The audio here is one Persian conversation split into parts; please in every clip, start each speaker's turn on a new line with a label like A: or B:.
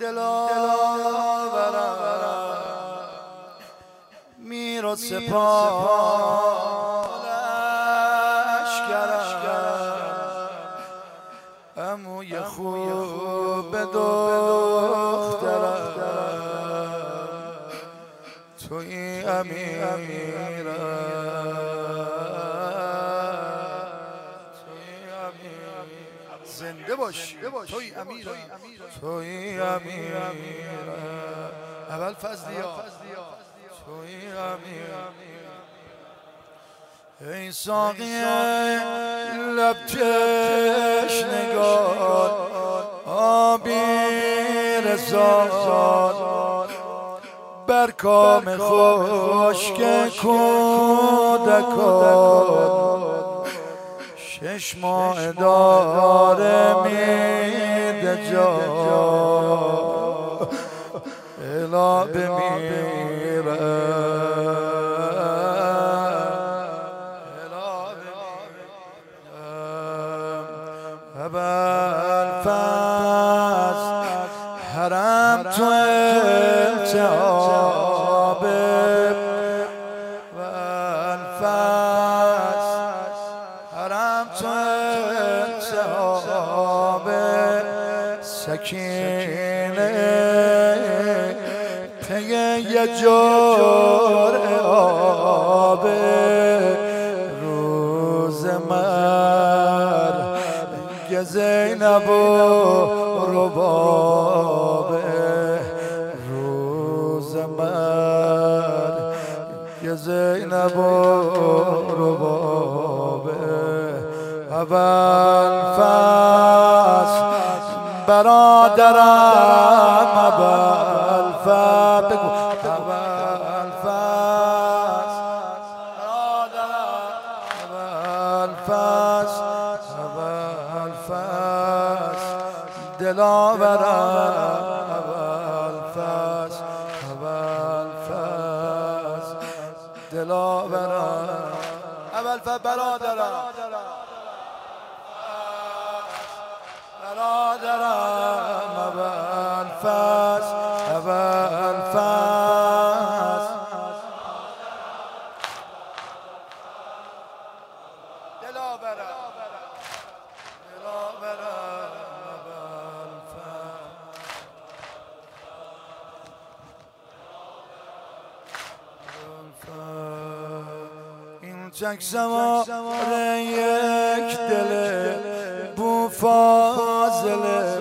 A: دلاورم میر و سپاه لشکرم عموی خوب دخترم توی امیرم زنده باش توی امیرم توی امیرم اول فضلیا توی امیرم ای ساقی لب تشنگان آبی رسان بر کام خشک کودکان شش ماه داره میده جا الا بمیرم ابوالفضل حرم تو التهاب ابوالفضل حرم تو التهاب سکینه پی یه جرعه آب روز مرگ زینب و رباب روز مرگ زینب و رباب ابوالفضل برادرم ابوالفضل بگو دلاورم ابوالفضل دلاورم ابوالفضل برادرم ابوالفضل دلاورم این چک سوار یک دل بو فاضله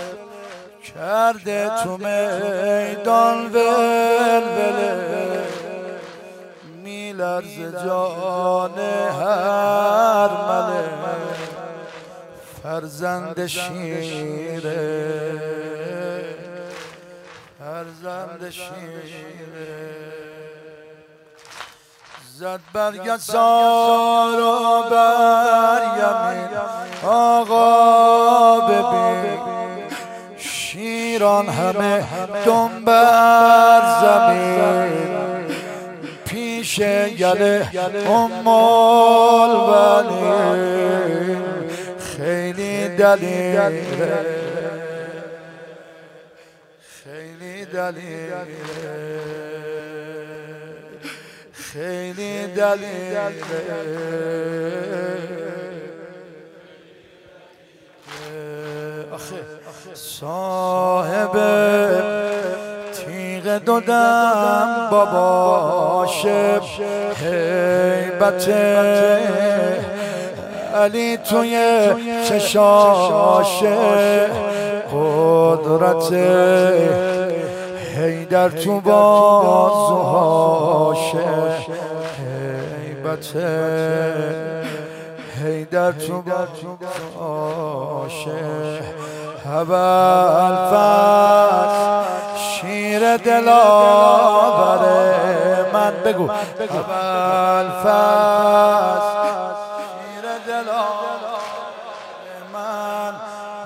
A: کرده تو میدان ولوله میلرزه جان هر مله فرزند شیره فرزند شیره زد برگرد سار و بر یمین آقا ببین شیران همه دم بر زمین پیش گله ام البنین خیلی دلیره خیلی دلیره خیلی دلیره صاحب تیغ دو دم باباش هیبت علی توی چشاش قدرت حیدر تو بازوهاش هیبت حیدر تو بازوهاش ابوالفضل شیر دلاور من بگو ابوالفضل شیر دلاور من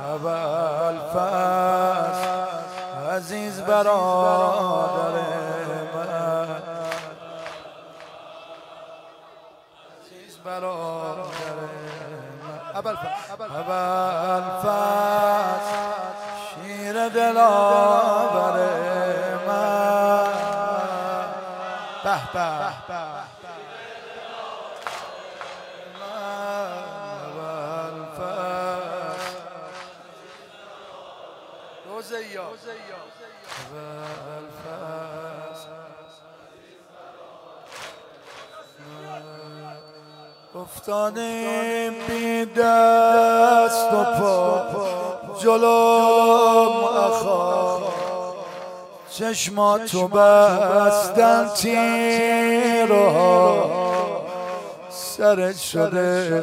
A: ابوالفضل عزیز برادر من عزیز برادر من ابوالفضل شیر دلاور افتادیم بی دست و پا جلوم اخا چشماتو بستن تیرها سرت شده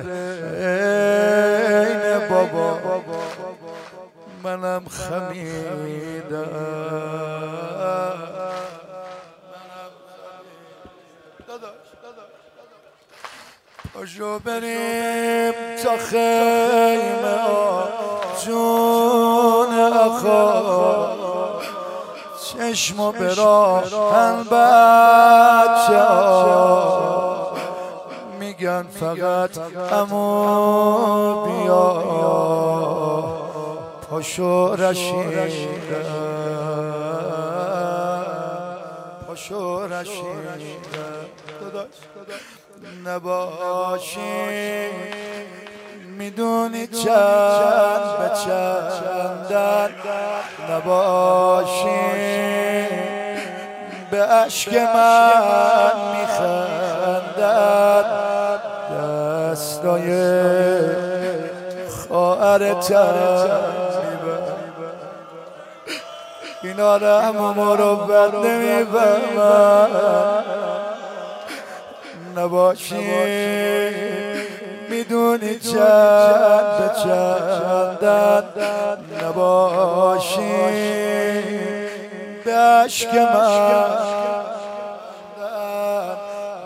A: این بابا منم خمیدم پاشو بریم تا خیمه جون اخا چشمو براهن بچه ها میگن فقط عمو بیا پاشو رشیده پاشو رشیده نباشی میدونی چند به چندن نباشی به عشق من میخندن دستای خواهرتم اینا رحمم رو بد نمیفهمن نباشی میدونی چند به چندن نباشی به عشق من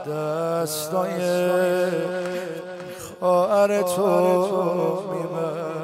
A: دستای خواهر تو میبرد